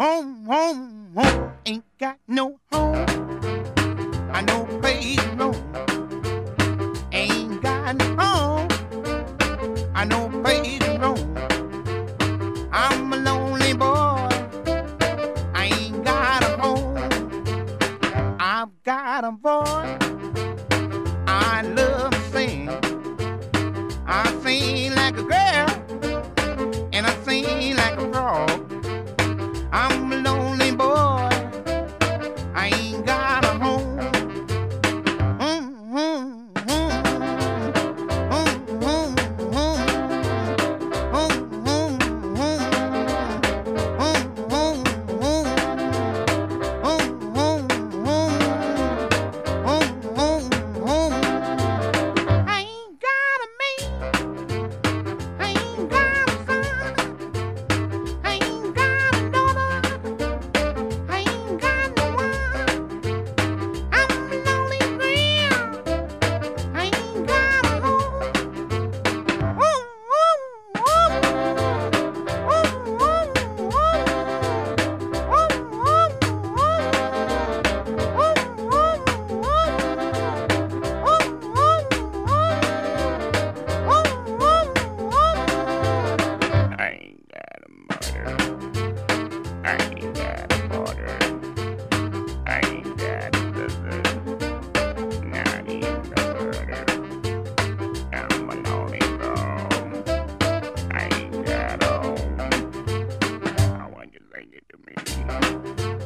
home, home, home. Ain't got no home. I know place to roam. Ain't got no home. I know place to roam. I'm a lonely boy. I ain't got a home. I've got a voice. I love to sing. I sing like a girl, and I sing like a frog. I'm a lonely boy. I ain't got a home. I want you to sing it to me.